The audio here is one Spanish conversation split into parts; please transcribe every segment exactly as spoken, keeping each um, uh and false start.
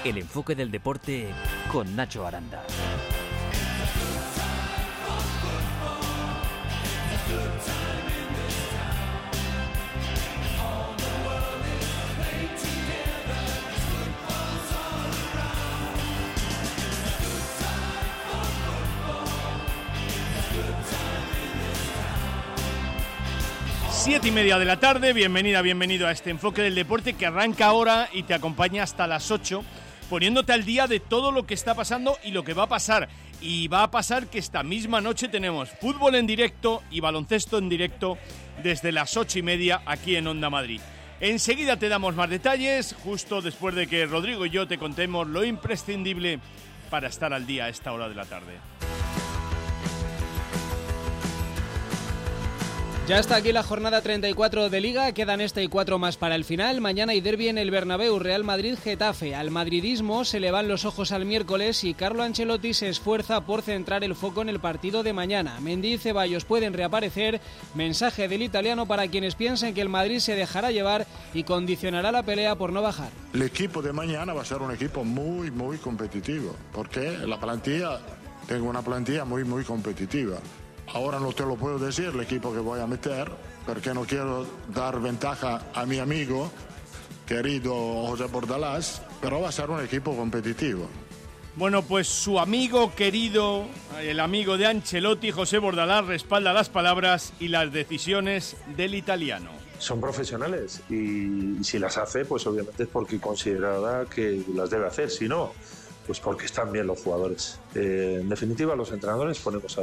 El enfoque del deporte con Nacho Aranda. Siete y media de la tarde, bienvenida, bienvenido a este enfoque del deporte que arranca ahora y te acompaña hasta las ocho, poniéndote al día de todo lo que está pasando y lo que va a pasar. Y va a pasar que esta misma noche tenemos fútbol en directo y baloncesto en directo desde las ocho y media aquí en Onda Madrid. Enseguida te damos más detalles, justo después de que Rodrigo y yo te contemos lo imprescindible para estar al día a esta hora de la tarde. Ya está aquí la jornada treinta y cuatro de Liga, quedan esta y cuatro más para el final. Mañana hay derbi en el Bernabéu, Real Madrid-Getafe. Al madridismo se le van los ojos al miércoles y Carlo Ancelotti se esfuerza por centrar el foco en el partido de mañana. Mendy y Ceballos pueden reaparecer. Mensaje del italiano para quienes piensen que el Madrid se dejará llevar y condicionará la pelea por no bajar. El equipo de mañana va a ser un equipo muy, muy competitivo, porque la plantilla, tengo una plantilla muy, muy competitiva. Ahora no te lo puedo decir el equipo que voy a meter, porque no quiero dar ventaja a mi amigo, querido José Bordalás, pero va a ser un equipo competitivo. Bueno, pues su amigo querido, el amigo de Ancelotti, José Bordalás, respalda las palabras y las decisiones del italiano. Son profesionales y, y si las hace, pues obviamente es porque considerará que las debe hacer, si no, pues porque están bien los jugadores. Eh, en definitiva, los entrenadores ponemos a...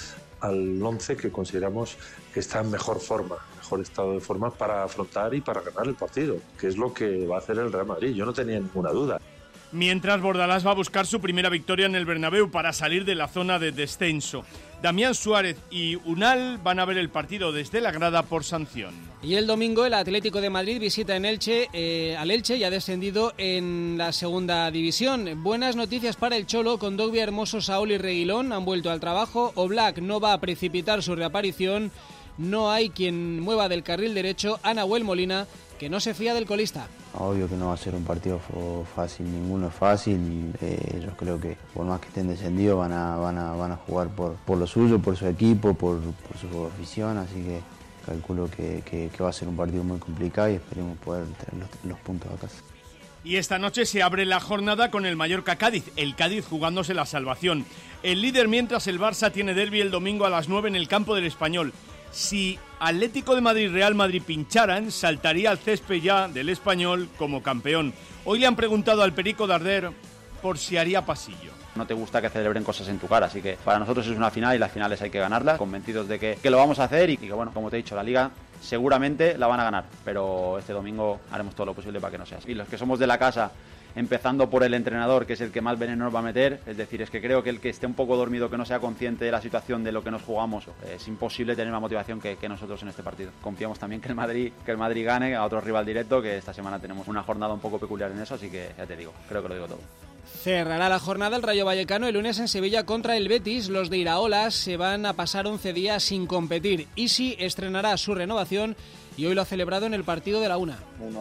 al once que consideramos que está en mejor forma, mejor estado de forma para afrontar y para ganar el partido, que es lo que va a hacer el Real Madrid, yo no tenía ninguna duda. Mientras Bordalás va a buscar su primera victoria en el Bernabéu para salir de la zona de descenso. Damián Suárez y Unal van a ver el partido desde la grada por sanción. Y el domingo el Atlético de Madrid visita en Elche, eh, al Elche, ya descendido en la segunda división. Buenas noticias para el Cholo, con Dogbia, Hermoso, Saúl y Reguilón han vuelto al trabajo. Oblak no va a precipitar su reaparición. No hay quien mueva del carril derecho a Nahuel Molina, que no se fía del colista. Obvio que no va a ser un partido fácil, ninguno es fácil. Eh, yo creo que por más que estén descendidos van a, van a, van a jugar por, por lo suyo, por su equipo, por, por su afición, así que calculo que, que, que va a ser un partido muy complicado y esperemos poder tener los, los puntos a casa. Y esta noche se abre la jornada con el Mallorca-Cádiz, el Cádiz jugándose la salvación. El líder mientras el Barça tiene derbi el domingo a las nueve en el campo del Español. Si Atlético de Madrid y Real Madrid pincharan, saltaría al césped ya del Español como campeón. Hoy le han preguntado al Perico Darder por si haría pasillo. No te gusta que celebren cosas en tu cara, así que para nosotros es una final y las finales hay que ganarlas, convencidos de que, que lo vamos a hacer y que, bueno, como te he dicho, la Liga seguramente la van a ganar, pero este domingo haremos todo lo posible para que no sea así. Y los que somos de la casa, empezando por el entrenador, que es el que más veneno nos va a meter, es decir, es que creo que el que esté un poco dormido, que no sea consciente de la situación de lo que nos jugamos, es imposible tener más motivación que, que nosotros en este partido. Confiamos también que el Madrid que el Madrid gane a otro rival directo, que esta semana tenemos una jornada un poco peculiar en eso, así que ya te digo, creo que lo digo todo. Cerrará la jornada el Rayo Vallecano el lunes en Sevilla contra el Betis. Los de Iraola se van a pasar once días sin competir. Isi estrenará su renovación y hoy lo ha celebrado en el partido de la una.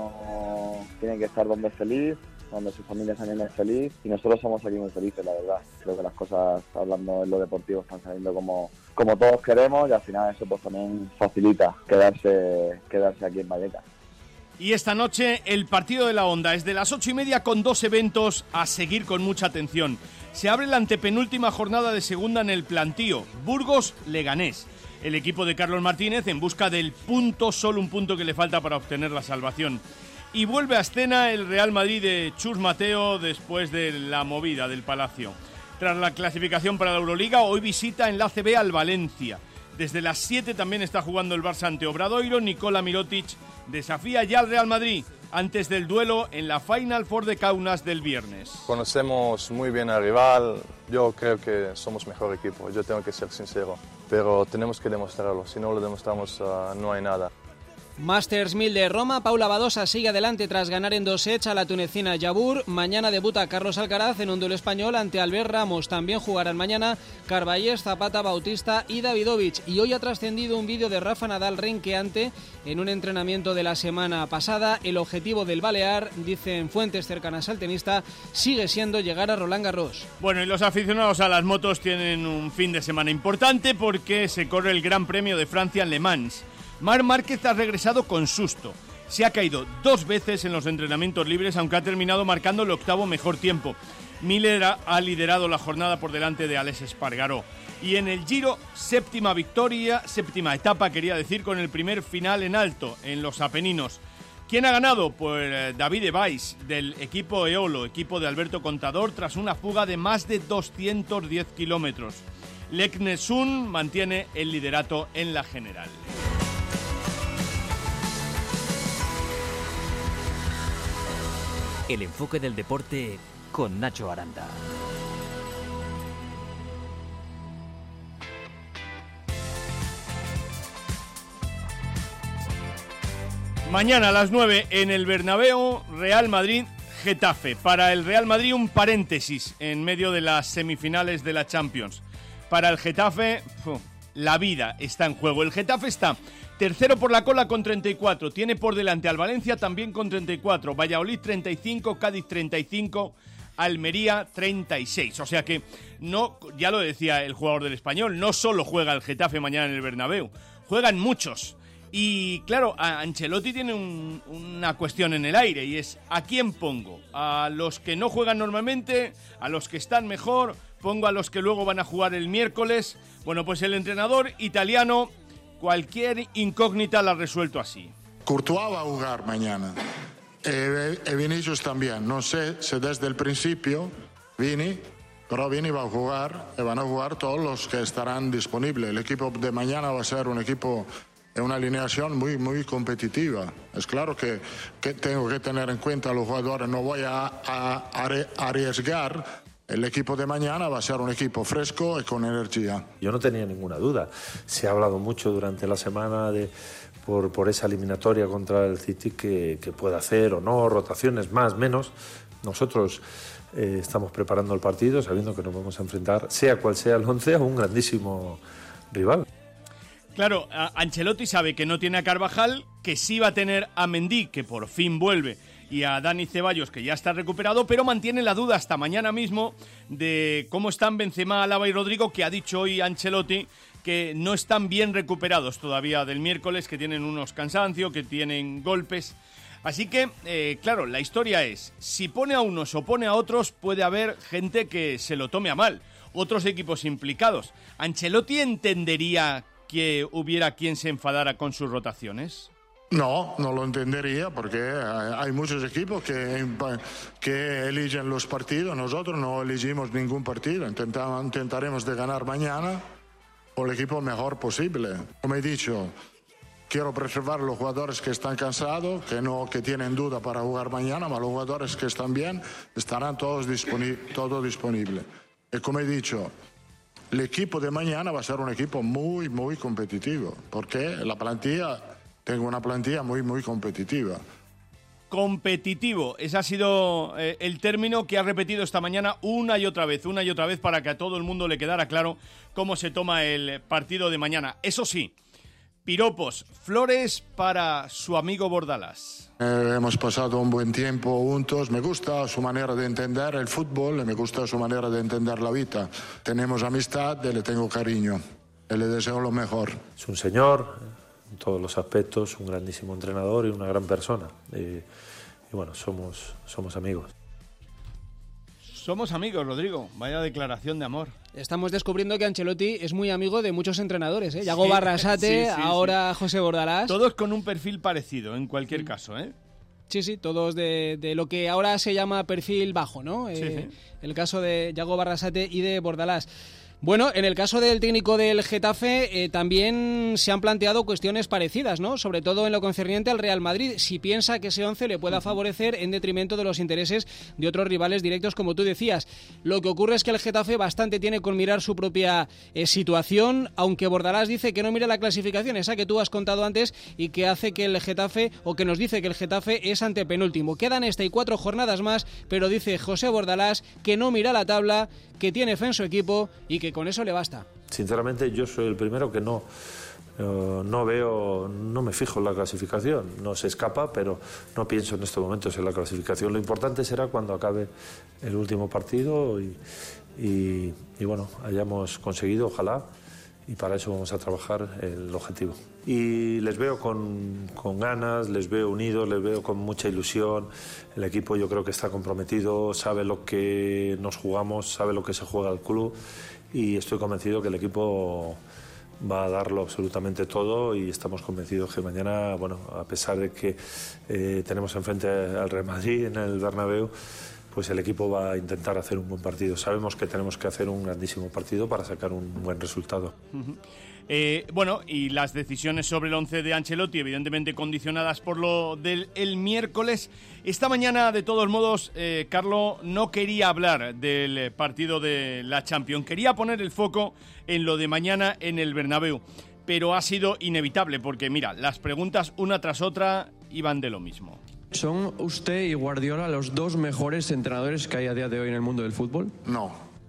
Uno tiene que estar donde es feliz, donde su familia también es feliz, y nosotros somos aquí muy felices, la verdad. Creo que las cosas, hablando en lo deportivo, están saliendo como, como todos queremos, y al final eso pues también facilita quedarse, quedarse aquí en Vallecas. Y esta noche el partido de la Onda es de las ocho y media con dos eventos a seguir con mucha atención. Se abre la antepenúltima jornada de segunda en el plantío, Burgos-Leganés. El equipo de Carlos Martínez en busca del punto, solo un punto que le falta para obtener la salvación. Y vuelve a escena el Real Madrid de Chus Mateo después de la movida del Palacio. Tras la clasificación para la Euroliga, hoy visita en la A C B al Valencia. Desde las siete también está jugando el Barça ante Obradoiro. Nikola Mirotic desafía ya al Real Madrid antes del duelo en la Final Four de Kaunas del viernes. Conocemos muy bien al rival, yo creo que somos mejor equipo, yo tengo que ser sincero, pero tenemos que demostrarlo, si no lo demostramos uh, no hay nada. Masters mil de Roma, Paula Badosa sigue adelante tras ganar en dos sets a la tunecina Jabur. Mañana debuta Carlos Alcaraz en un duelo español ante Albert Ramos. También jugarán mañana Carballés, Zapata, Bautista y Davidovich. Y hoy ha trascendido un vídeo de Rafa Nadal renqueante en un entrenamiento de la semana pasada. El objetivo del balear, dicen fuentes cercanas al tenista, sigue siendo llegar a Roland Garros. Bueno, y los aficionados a las motos tienen un fin de semana importante porque se corre el Gran Premio de Francia en Le Mans. Marc Márquez ha regresado con susto. Se ha caído dos veces en los entrenamientos libres, aunque ha terminado marcando el octavo mejor tiempo. Miller ha liderado la jornada por delante de Alex Espargaró. Y en el Giro, séptima victoria, séptima etapa, quería decir, con el primer final en alto, en los Apeninos. ¿Quién ha ganado? Pues David Weiss, del equipo Eolo, equipo de Alberto Contador, tras una fuga de más de doscientos diez kilómetros. Leknesund mantiene el liderato en la general. El enfoque del deporte con Nacho Aranda. Mañana a las nueve en el Bernabéu, Real Madrid-Getafe. Para el Real Madrid un paréntesis en medio de las semifinales de la Champions. Para el Getafe, uf, la vida está en juego. El Getafe está tercero por la cola con treinta y cuatro. Tiene por delante al Valencia también con treinta y cuatro. Valladolid treinta y cinco, Cádiz treinta y cinco, Almería treinta y seis. O sea que, no, ya lo decía el jugador del Español, no solo juega el Getafe mañana en el Bernabéu, juegan muchos. Y claro, Ancelotti tiene un, una cuestión en el aire y es ¿a quién pongo? ¿A los que no juegan normalmente? ¿A los que están mejor? ¿Pongo a los que luego van a jugar el miércoles? Bueno, pues el entrenador italiano cualquier incógnita la ha resuelto así. Courtois va a jugar mañana. E, e Vinicius también. No sé si desde el principio Vini, pero Vini va a jugar y van a jugar todos los que estarán disponibles. El equipo de mañana va a ser un equipo, una alineación muy, muy competitiva. Es claro que, que tengo que tener en cuenta a los jugadores. No voy a, a, a arriesgar. El equipo de mañana va a ser un equipo fresco y con energía. Yo no tenía ninguna duda. Se ha hablado mucho durante la semana de por, por esa eliminatoria contra el City que, que puede hacer o no, rotaciones más, menos. Nosotros eh, estamos preparando el partido sabiendo que nos vamos a enfrentar, sea cual sea el once, a un grandísimo rival. Claro, Ancelotti sabe que no tiene a Carvajal, que sí va a tener a Mendy, que por fin vuelve, y a Dani Ceballos, que ya está recuperado, pero mantiene la duda hasta mañana mismo de cómo están Benzema, Alaba y Rodrigo, que ha dicho hoy Ancelotti que no están bien recuperados todavía del miércoles, que tienen unos cansancios, que tienen golpes. Así que, eh, claro, la historia es, si pone a unos o pone a otros, puede haber gente que se lo tome a mal, otros equipos implicados. ¿Ancelotti entendería que hubiera quien se enfadara con sus rotaciones? No, no lo entendería porque hay muchos equipos que, que eligen los partidos. Nosotros no elegimos ningún partido. Intentamos, intentaremos de ganar mañana con el equipo mejor posible. Como he dicho, quiero preservar a los jugadores que están cansados, que no que tienen duda para jugar mañana, pero los jugadores que están bien estarán todos disponibles. Todo disponible. Y como he dicho, el equipo de mañana va a ser un equipo muy, muy competitivo porque la plantilla... Tengo una plantilla muy, muy competitiva. Competitivo, ese ha sido eh, el término que ha repetido esta mañana una y otra vez, una y otra vez para que a todo el mundo le quedara claro cómo se toma el partido de mañana. Eso sí, piropos, flores para su amigo Bordalás. Eh, hemos pasado un buen tiempo juntos, me gusta su manera de entender el fútbol, me gusta su manera de entender la vida. Tenemos amistad y le tengo cariño, y le deseo lo mejor. Es un señor... en todos los aspectos, un grandísimo entrenador y una gran persona. Y, y bueno, somos, somos amigos. Somos amigos, Rodrigo. Vaya declaración de amor. Estamos descubriendo que Ancelotti es muy amigo de muchos entrenadores, ¿eh? Yago sí, Barrasate, sí, sí, ahora sí. José Bordalás. Todos con un perfil parecido, en cualquier sí. caso, ¿eh? Sí, sí, todos de, de lo que ahora se llama perfil bajo, ¿no? Sí, eh, sí. El caso de Yago Barrasate y de Bordalás. Bueno, en el caso del técnico del Getafe eh, también se han planteado cuestiones parecidas, ¿no? Sobre todo en lo concerniente al Real Madrid, si piensa que ese once le pueda favorecer en detrimento de los intereses de otros rivales directos, como tú decías. Lo que ocurre es que el Getafe bastante tiene con mirar su propia eh, situación, aunque Bordalás dice que no mira la clasificación, esa que tú has contado antes, y que hace que el Getafe, o que nos dice que el Getafe es antepenúltimo. Quedan esta y cuatro jornadas más, pero dice José Bordalás que no mira la tabla, que tiene fe en su equipo y que con eso le basta. Sinceramente, yo soy el primero que no uh, no veo, no me fijo en la clasificación, no se escapa, pero no pienso en estos momentos en la clasificación. Lo importante será cuando acabe el último partido y, y, y bueno, hayamos conseguido, ojalá, y para eso vamos a trabajar el objetivo. Y les veo con, con ganas, les veo unidos, les veo con mucha ilusión. El equipo yo creo que está comprometido, sabe lo que nos jugamos, sabe lo que se juega al club, y estoy convencido que el equipo va a darlo absolutamente todo, y estamos convencidos que mañana, bueno, a pesar de que eh, tenemos enfrente al Real Madrid en el Bernabéu, pues el equipo va a intentar hacer un buen partido. Sabemos que tenemos que hacer un grandísimo partido para sacar un buen resultado. Uh-huh. Eh, bueno, y las decisiones sobre el once de Ancelotti, evidentemente condicionadas por lo del el miércoles. Esta mañana, de todos modos, eh, Carlo no quería hablar del partido de la Champions. Quería poner el foco en lo de mañana en el Bernabéu, pero ha sido inevitable porque, mira, las preguntas una tras otra iban de lo mismo. ¿Son usted y Guardiola los dos mejores entrenadores que hay a día de hoy en el mundo del fútbol? No,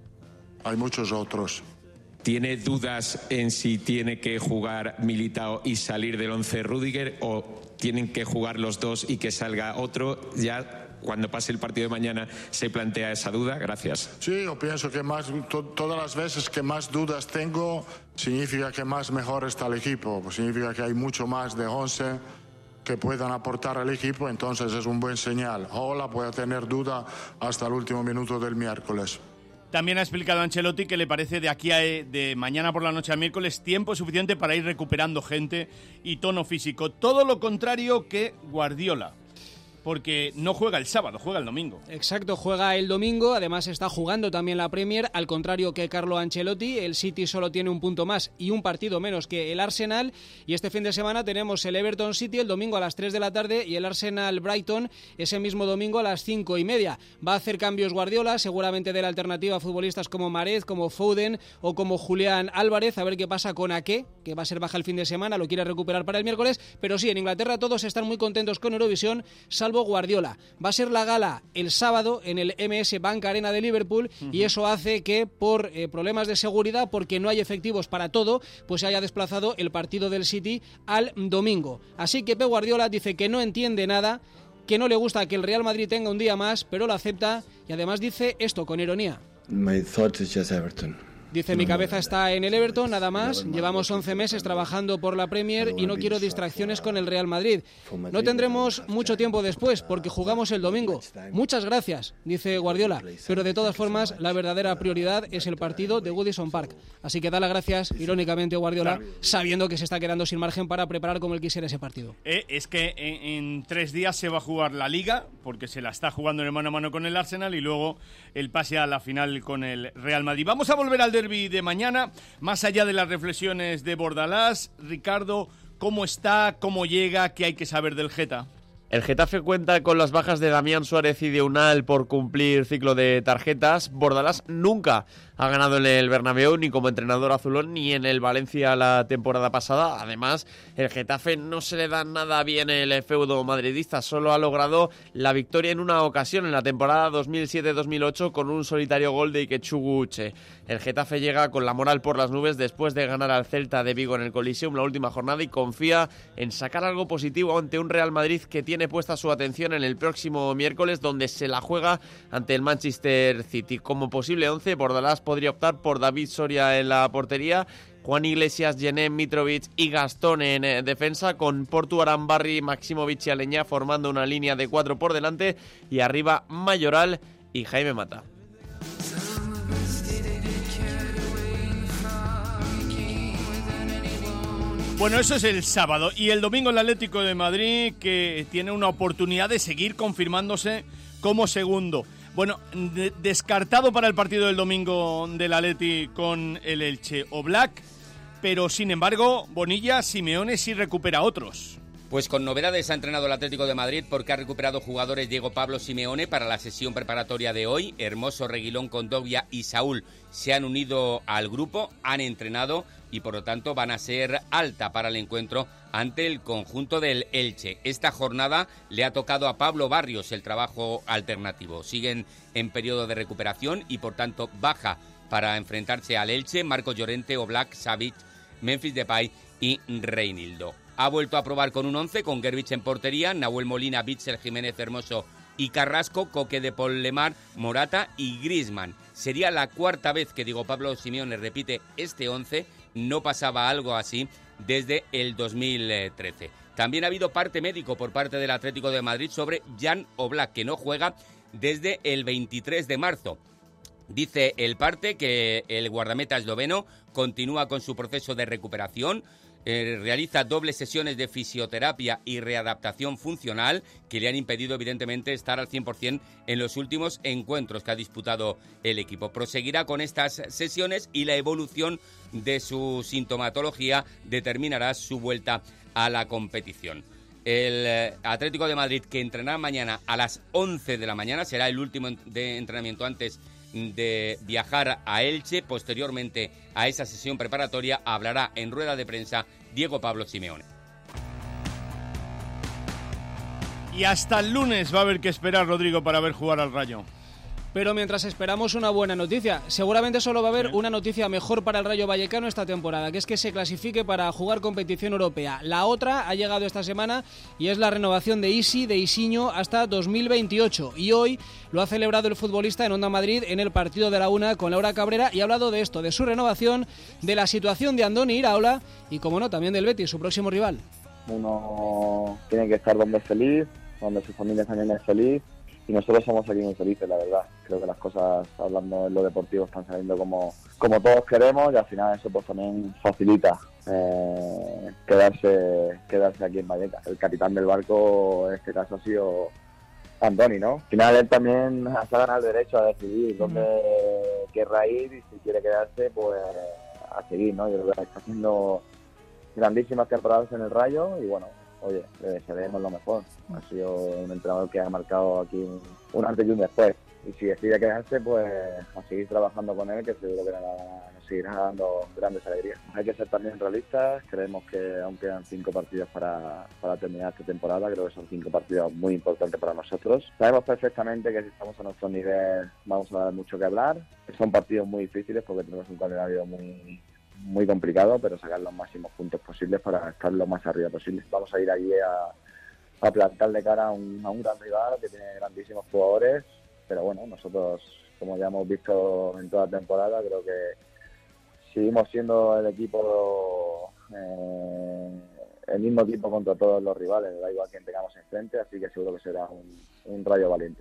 hay muchos otros. ¿Tiene dudas en si tiene que jugar Militao y salir del once Rüdiger, o tienen que jugar los dos y que salga otro? Ya cuando pase el partido de mañana se plantea esa duda. Gracias. Sí, yo pienso que más, to, todas las veces que más dudas tengo, significa que más mejor está el equipo. Pues significa que hay mucho más de once que puedan aportar al equipo, entonces es un buen señal. Ojalá pueda tener duda hasta el último minuto del miércoles. También ha explicado Ancelotti que le parece de aquí a de mañana por la noche a miércoles tiempo suficiente para ir recuperando gente y tono físico. Todo lo contrario que Guardiola, porque no juega el sábado, juega el domingo. Exacto, juega el domingo, además está jugando también la Premier, al contrario que Carlo Ancelotti. El City solo tiene un punto más y un partido menos que el Arsenal, y este fin de semana tenemos el Everton City el domingo a las tres de la tarde y el Arsenal Brighton ese mismo domingo a las cinco y media. Va a hacer cambios Guardiola, seguramente de la alternativa a futbolistas como Mahrez, como Foden o como Julián Álvarez, a ver qué pasa con Ake, que va a ser baja el fin de semana, lo quiere recuperar para el miércoles, pero sí, en Inglaterra todos están muy contentos con Eurovisión, salvo Guardiola. Va a ser la gala el sábado en el M S Bank Arena de Liverpool, uh-huh. y eso hace que por eh, problemas de seguridad, porque no hay efectivos para todo, pues se haya desplazado el partido del City al domingo. Así que Pep Guardiola dice que no entiende nada, que no le gusta que el Real Madrid tenga un día más, pero lo acepta, y además dice esto con ironía. My thought is just Everton. Dice, mi cabeza está en el Everton, nada más. Llevamos once meses trabajando por la Premier y no quiero distracciones con el Real Madrid. No tendremos mucho tiempo después porque jugamos el domingo. Muchas gracias, dice Guardiola. Pero de todas formas, la verdadera prioridad es el partido de Goodison Park. Así que da las gracias, irónicamente, Guardiola, sabiendo que se está quedando sin margen para preparar como él quisiera ese partido. Eh, es que en, en tres días se va a jugar la Liga, porque se la está jugando en el mano a mano con el Arsenal, y luego el pase a la final con el Real Madrid. Vamos a volver al derbi de mañana, más allá de las reflexiones de Bordalás. Ricardo, ¿cómo está? ¿Cómo llega? ¿Qué hay que saber del Geta? El Getafe cuenta con las bajas de Damián Suárez y de Unal por cumplir ciclo de tarjetas. Bordalás nunca ha ganado en el Bernabéu, ni como entrenador azulón, ni en el Valencia la temporada pasada. Además, el Getafe no se le da nada bien el feudo madridista. Solo ha logrado la victoria en una ocasión en la temporada dos mil siete dos mil ocho con un solitario gol de Ikechukwu Uche. El Getafe llega con la moral por las nubes después de ganar al Celta de Vigo en el Coliseum la última jornada y confía en sacar algo positivo ante un Real Madrid que tiene puesta su atención en el próximo miércoles, donde se la juega ante el Manchester City. Como posible once, Bordalás podría optar por David Soria en la portería, Juan Iglesias, Yené, Mitrovic y Gastón en defensa, con Portu, Arambarri, Maximovic y Aleñá formando una línea de cuatro por delante, y arriba Mayoral y Jaime Mata. Bueno, eso es el sábado, y el domingo el Atlético de Madrid, que tiene una oportunidad de seguir confirmándose como segundo. Bueno, de- descartado para el partido del domingo del Atleti con el Elche Oblak, pero sin embargo, Bonilla, Simeone sí recupera a otros. Pues con novedades ha entrenado el Atlético de Madrid porque ha recuperado jugadores Diego Pablo Simeone para la sesión preparatoria de hoy. Hermoso, Reguilón, Condovia y Saúl se han unido al grupo, han entrenado y por lo tanto van a ser alta para el encuentro ante el conjunto del Elche. Esta jornada le ha tocado a Pablo Barrios el trabajo alternativo. Siguen en periodo de recuperación y por tanto baja para enfrentarse al Elche Marcos Llorente, Oblak, Savic, Memphis Depay y Reinildo. Ha vuelto a probar con un once, con Gervich en portería, Nahuel Molina, Bitzel, Jiménez Hermoso y Carrasco, Coque de Paul Lemar, Morata y Griezmann. Sería la cuarta vez que Diego Pablo Simeone repite este once, no pasaba algo así desde el dos mil trece. También ha habido parte médico por parte del Atlético de Madrid sobre Jan Oblak, que no juega desde el veintitrés de marzo. Dice el parte que el guardameta esloveno continúa con su proceso de recuperación. Eh, realiza dobles sesiones de fisioterapia y readaptación funcional que le han impedido evidentemente estar al cien por ciento en los últimos encuentros que ha disputado el equipo. Proseguirá con estas sesiones y la evolución de su sintomatología determinará su vuelta a la competición. El Atlético de Madrid, que entrenará mañana a las once de la mañana, será el último de entrenamiento antes de viajar a Elche. Posteriormente a esa sesión preparatoria hablará en rueda de prensa Diego Pablo Simeone. Y hasta el lunes va a haber que esperar, Rodrigo, para ver jugar al Rayo. Pero mientras esperamos una buena noticia, seguramente solo va a haber una noticia mejor para el Rayo Vallecano esta temporada, que es que se clasifique para jugar competición europea. La otra ha llegado esta semana y es la renovación de Isi, de Isiño, hasta dos mil veintiocho. Y hoy lo ha celebrado el futbolista en Onda Madrid en el partido de la una con Laura Cabrera y ha hablado de esto, de su renovación, de la situación de Andoni Iraola y, como no, también del Betis, su próximo rival. Uno tiene que estar donde es feliz, donde su familia también es feliz. Y nosotros somos aquí muy felices, la verdad. Creo que las cosas, hablando en lo deportivo, están saliendo como, como todos queremos y al final eso pues también facilita eh, quedarse quedarse aquí en Vallecas. El capitán del barco en este caso ha sido Andoni, ¿no? Al final él también se ha ganado el derecho a decidir dónde mm. querrá ir y si quiere quedarse, pues a seguir, ¿no? Yo creo que está haciendo grandísimas temporadas en el Rayo y bueno, oye, le desearemos lo mejor. Ha sido un entrenador que ha marcado aquí un, un antes y un después. Y si decide quedarse, pues a seguir trabajando con él, que seguro que nos seguirá dando grandes alegrías. Hay que ser también realistas. Creemos que aún quedan cinco partidos para, para terminar esta temporada. Creo que son cinco partidos muy importantes para nosotros. Sabemos perfectamente que si estamos a nuestro nivel vamos a dar mucho que hablar. Son partidos muy difíciles porque tenemos un calendario muy... muy complicado, pero sacar los máximos puntos posibles para estar lo más arriba posible. Vamos a ir allí a, a plantar de cara a un, a un gran rival que tiene grandísimos jugadores, pero bueno, nosotros, como ya hemos visto en toda la temporada, creo que seguimos siendo el equipo, eh, el mismo equipo contra todos los rivales, da igual quién tengamos enfrente, así que seguro que será un, un Rayo valiente.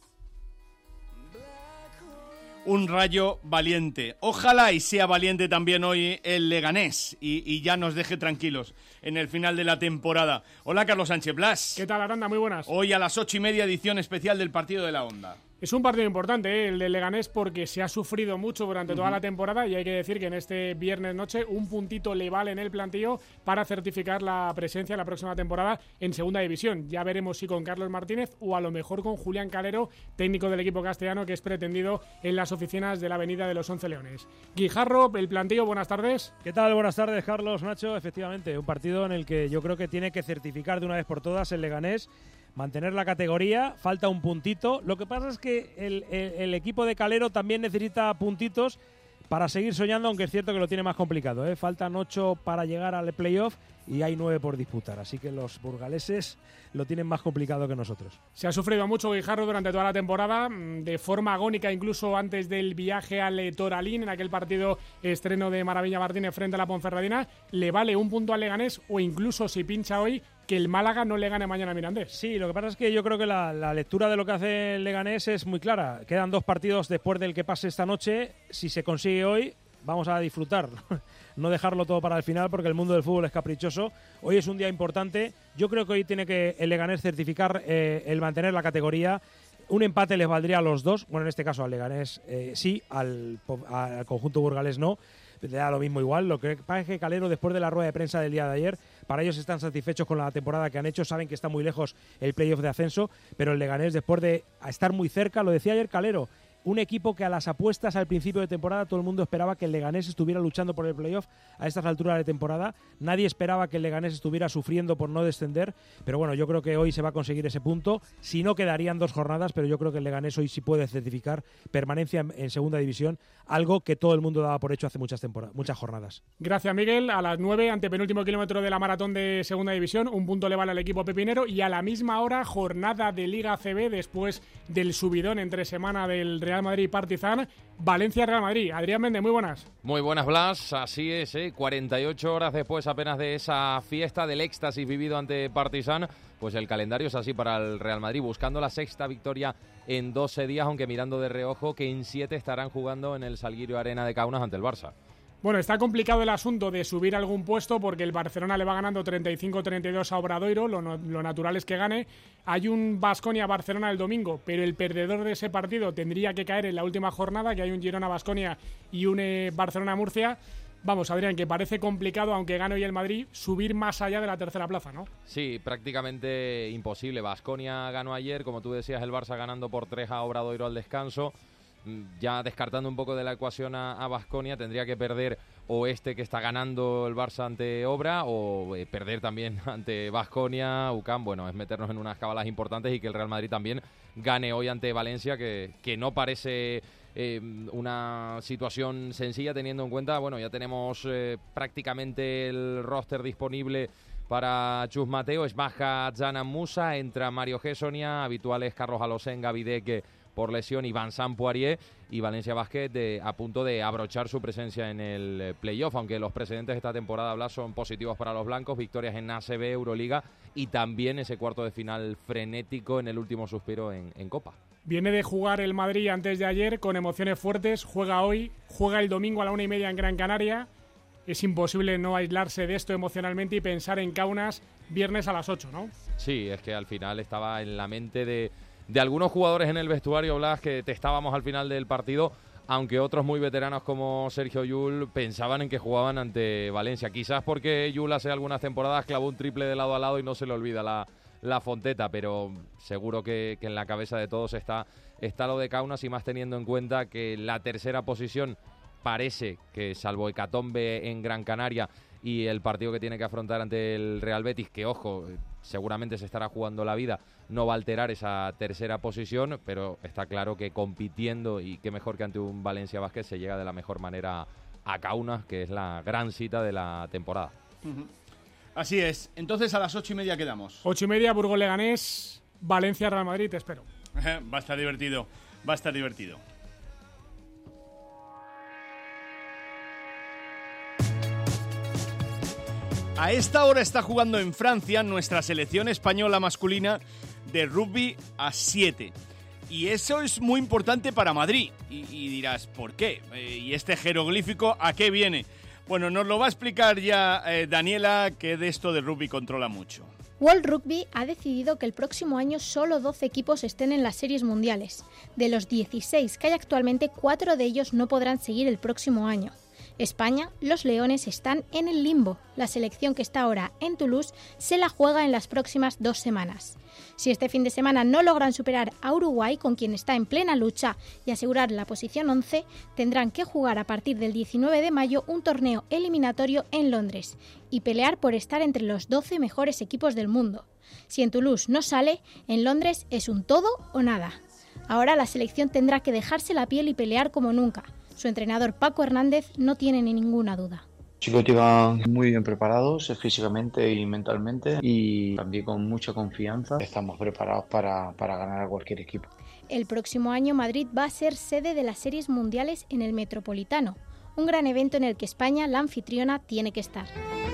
Un Rayo valiente. Ojalá y sea valiente también hoy el Leganés y, y ya nos deje tranquilos en el final de la temporada. Hola, Carlos Sánchez Blas. ¿Qué tal, Aranda? Muy buenas. Hoy a las ocho y media, edición especial del partido de la Onda. Es un partido importante, ¿eh? El de Leganés, porque se ha sufrido mucho durante uh-huh. toda la temporada y hay que decir que en este viernes noche un puntito le vale en el plantillo para certificar la presencia la próxima temporada en Segunda División. Ya veremos si con Carlos Martínez o a lo mejor con Julián Calero, técnico del equipo castellano, que es pretendido en las oficinas de la Avenida de los Once Leones. Guijarro, el plantillo, buenas tardes. ¿Qué tal? Buenas tardes, Carlos, Nacho. Efectivamente, un partido en el que yo creo que tiene que certificar de una vez por todas el Leganés, mantener la categoría, falta un puntito. Lo que pasa es que el, el, el equipo de Calero también necesita puntitos para seguir soñando, aunque es cierto que lo tiene más complicado, ¿eh? Faltan ocho para llegar al playoff y hay nueve por disputar, así que los burgaleses lo tienen más complicado que nosotros. Se ha sufrido mucho Guijarro durante toda la temporada, de forma agónica incluso antes del viaje al Toralín, en aquel partido estreno de Maravilla Martínez frente a la Ponferradina. ¿Le vale un punto al Leganés o incluso si pincha hoy que el Málaga no le gane mañana a Mirandés? Sí, lo que pasa es que yo creo que la, la lectura de lo que hace el Leganés es muy clara. Quedan dos partidos después del que pase esta noche. Si se consigue hoy, vamos a disfrutar, no dejarlo todo para el final, porque el mundo del fútbol es caprichoso. Hoy es un día importante. Yo creo que hoy tiene que el Leganés certificar eh, el mantener la categoría. un empate les valdría a los dos, bueno, en este caso al Leganés eh, sí, al, al conjunto burgalés no, le da lo mismo igual. Lo que pasa es que Calero, después de la rueda de prensa del día de ayer, para ellos están satisfechos con la temporada que han hecho, saben que está muy lejos el playoff de ascenso, pero el Leganés, después de estar muy cerca, lo decía ayer Calero, un equipo que a las apuestas al principio de temporada todo el mundo esperaba que el Leganés estuviera luchando por el playoff a estas alturas de temporada. Nadie esperaba que el Leganés estuviera sufriendo por no descender, pero bueno, yo creo que hoy se va a conseguir ese punto. Si no, quedarían dos jornadas, pero yo creo que el Leganés hoy sí puede certificar permanencia en, en segunda división, algo que todo el mundo daba por hecho hace muchas temporadas, muchas jornadas. Gracias, Miguel. A las nueve, antepenúltimo kilómetro de la maratón de segunda división, un punto le vale al equipo pepinero, y a la misma hora, jornada de Liga A C B después del subidón entre semana del Real Madrid y Partizan, Valencia-Real Madrid. Adrián Méndez, muy buenas. Muy buenas, Blas. Así es, ¿eh? cuarenta y ocho horas después apenas de esa fiesta del éxtasis vivido ante Partizan, pues el calendario es así para el Real Madrid, buscando la sexta victoria en doce días, aunque mirando de reojo que en siete estarán jugando en el Salguiro Arena de Kaunas ante el Barça. Bueno, está complicado el asunto de subir algún puesto porque el Barcelona le va ganando treinta y cinco treinta y dos a Obradoiro, lo, no, lo natural es que gane. Hay un Baskonia-Barcelona el domingo, pero el perdedor de ese partido tendría que caer en la última jornada, que hay un Girona-Baskonia y un eh, Barcelona-Murcia. Vamos, Adrián, que parece complicado, aunque gane hoy el Madrid, subir más allá de la tercera plaza, ¿no? Sí, prácticamente imposible. Baskonia ganó ayer, como tú decías, el Barça ganando por tres a Obradoiro al descanso. Ya descartando un poco de la ecuación a Baskonia, tendría que perder o este que está ganando el Barça ante Obra, o eh, perder también ante Baskonia, U C A M. Bueno, es meternos en unas cábalas importantes, y que el Real Madrid también gane hoy ante Valencia, que, que no parece eh, una situación sencilla, teniendo en cuenta, bueno, ya tenemos eh, prácticamente el roster disponible para Chus Mateo. Es baja Zanan Musa, entra Mario Gessonia, habituales Carlos Alosenga, Videke por lesión, y Vincent Poirier, y Valencia Basket de, a punto de abrochar su presencia en el playoff, aunque los precedentes de esta temporada, Blas, son positivos para los blancos, victorias en A C B, Euroliga, y también ese cuarto de final frenético en el último suspiro en, en Copa. Viene de jugar el Madrid antes de ayer con emociones fuertes, juega hoy, juega el domingo a la una y media en Gran Canaria. Es imposible no aislarse de esto emocionalmente y pensar en Kaunas viernes a las ocho, ¿no? Sí, es que al final estaba en la mente de... de algunos jugadores en el vestuario, Blas, que testábamos al final del partido, aunque otros muy veteranos como Sergio Llull pensaban en que jugaban ante Valencia. Quizás porque Llull hace algunas temporadas clavó un triple de lado a lado y no se le olvida la, la Fonteta, pero seguro que, que en la cabeza de todos está, está lo de Kaunas, y más teniendo en cuenta que la tercera posición parece que, salvo hecatombe en Gran Canaria y el partido que tiene que afrontar ante el Real Betis, que ojo, seguramente se estará jugando la vida, no va a alterar esa tercera posición, pero está claro que compitiendo, y qué mejor que ante un Valencia Basket, se llega de la mejor manera a Kaunas, que es la gran cita de la temporada. Uh-huh. Así es. Entonces a las ocho y media quedamos. Ocho y media, Burgos Leganés, Valencia Real Madrid, te espero. Va a estar divertido, va a estar divertido. A esta hora está jugando en Francia nuestra selección española masculina de rugby a siete. Y eso es muy importante para Madrid. Y, y dirás, ¿por qué? Eh, ¿Y este jeroglífico a qué viene? Bueno, nos lo va a explicar ya eh, Daniela, que de esto de rugby controla mucho. World Rugby ha decidido que el próximo año solo doce equipos estén en las series mundiales. De los dieciséis que hay actualmente, cuatro de ellos no podrán seguir el próximo año. España, los Leones, están en el limbo. La selección, que está ahora en Toulouse, se la juega en las próximas dos semanas. Si este fin de semana no logran superar a Uruguay, con quien está en plena lucha, y asegurar la posición once, tendrán que jugar a partir del diecinueve de mayo un torneo eliminatorio en Londres y pelear por estar entre los doce mejores equipos del mundo. Si en Toulouse no sale, en Londres es un todo o nada. Ahora la selección tendrá que dejarse la piel y pelear como nunca. Su entrenador Paco Hernández no tiene ni ninguna duda. Los chicos llegan muy bien preparados físicamente y mentalmente, y también con mucha confianza. Estamos preparados para, para ganar a cualquier equipo. El próximo año Madrid va a ser sede de las series mundiales en el Metropolitano, un gran evento en el que España, la anfitriona, tiene que estar.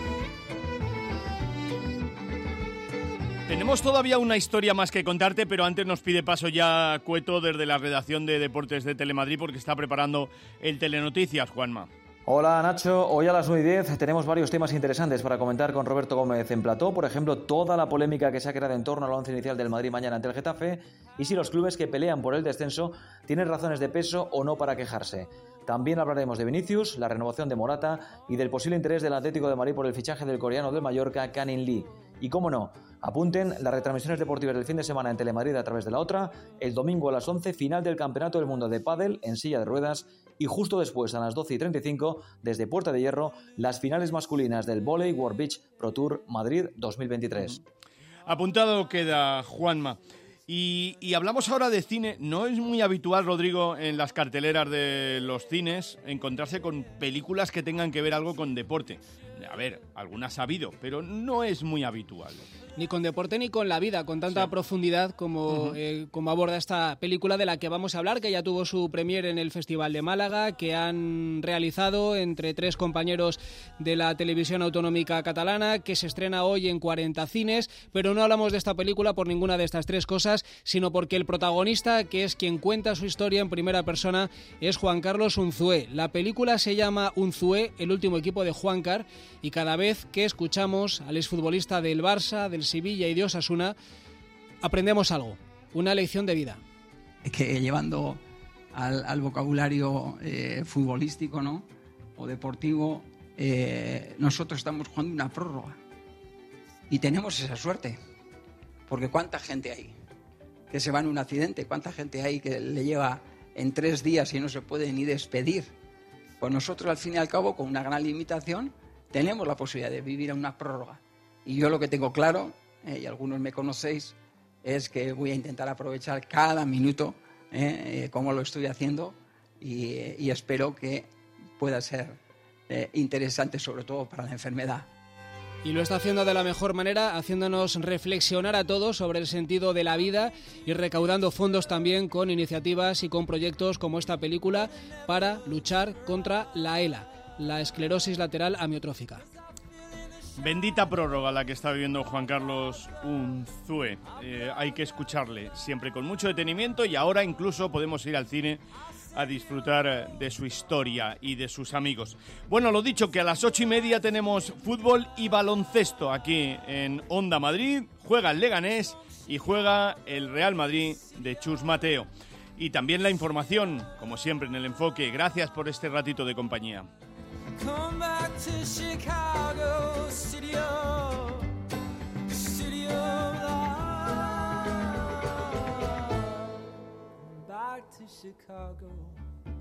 Tenemos todavía una historia más que contarte, pero antes nos pide paso ya Cueto desde la redacción de Deportes de Telemadrid, porque está preparando el Telenoticias, Juanma. Hola Nacho, hoy a las nueve y diez tenemos varios temas interesantes para comentar con Roberto Gómez en plató. Por ejemplo, toda la polémica que se ha creado en torno al once inicial del Madrid mañana ante el Getafe y si los clubes que pelean por el descenso tienen razones de peso o no para quejarse. También hablaremos de Vinicius, la renovación de Morata y del posible interés del Atlético de Madrid por el fichaje del coreano del Mallorca, Kang-in Lee. Y cómo no, apunten las retransmisiones deportivas del fin de semana en Telemadrid a través de la otra, el domingo a las once, final del Campeonato del Mundo de Pádel en silla de ruedas y justo después a las doce y treinta y cinco, desde Puerta de Hierro, las finales masculinas del Volley World Beach Pro Tour Madrid dos mil veintitrés. Apuntado queda, Juanma. Y, y hablamos ahora de cine. No es muy habitual, Rodrigo, en las carteleras de los cines encontrarse con películas que tengan que ver algo con deporte. A ver, algunas ha habido, pero no es muy habitual. Ni con deporte ni con la vida, con tanta sí. profundidad como, uh-huh. eh, como aborda esta película de la que vamos a hablar, que ya tuvo su premier en el Festival de Málaga, que han realizado entre tres compañeros de la televisión autonómica catalana, que se estrena hoy en cuarenta cines, pero no hablamos de esta película por ninguna de estas tres cosas, sino porque el protagonista, que es quien cuenta su historia en primera persona, es Juan Carlos Unzué. La película se llama Unzué, el último equipo de Juancar, y cada vez que escuchamos al exfutbolista del Barça, del Sevilla y de Osasuna, aprendemos algo, una lección de vida. Es que llevando al, al vocabulario eh, futbolístico, ¿no?, o deportivo, eh, nosotros estamos jugando una prórroga y tenemos esa suerte, porque cuánta gente hay que se va en un accidente, cuánta gente hay que le lleva en tres días y no se puede ni despedir. Pues nosotros, al fin y al cabo, con una gran limitación, tenemos la posibilidad de vivir en una prórroga. Y yo lo que tengo claro, eh, y algunos me conocéis, es que voy a intentar aprovechar cada minuto, eh, eh, como lo estoy haciendo, y, eh, y espero que pueda ser eh, interesante, sobre todo para la enfermedad. Y lo está haciendo de la mejor manera, haciéndonos reflexionar a todos sobre el sentido de la vida y recaudando fondos también con iniciativas y con proyectos como esta película para luchar contra la ELA, la esclerosis lateral amiotrófica. Bendita prórroga la que está viviendo Juan Carlos Unzué. Eh, hay que escucharle siempre con mucho detenimiento y ahora incluso podemos ir al cine a disfrutar de su historia y de sus amigos. Bueno, lo dicho, que a las ocho y media tenemos fútbol y baloncesto aquí en Onda Madrid. Juega el Leganés y juega el Real Madrid de Chus Mateo. Y también la información, como siempre en el enfoque. Gracias por este ratito de compañía. Come back to Chicago, city of, city of love. Come back to Chicago.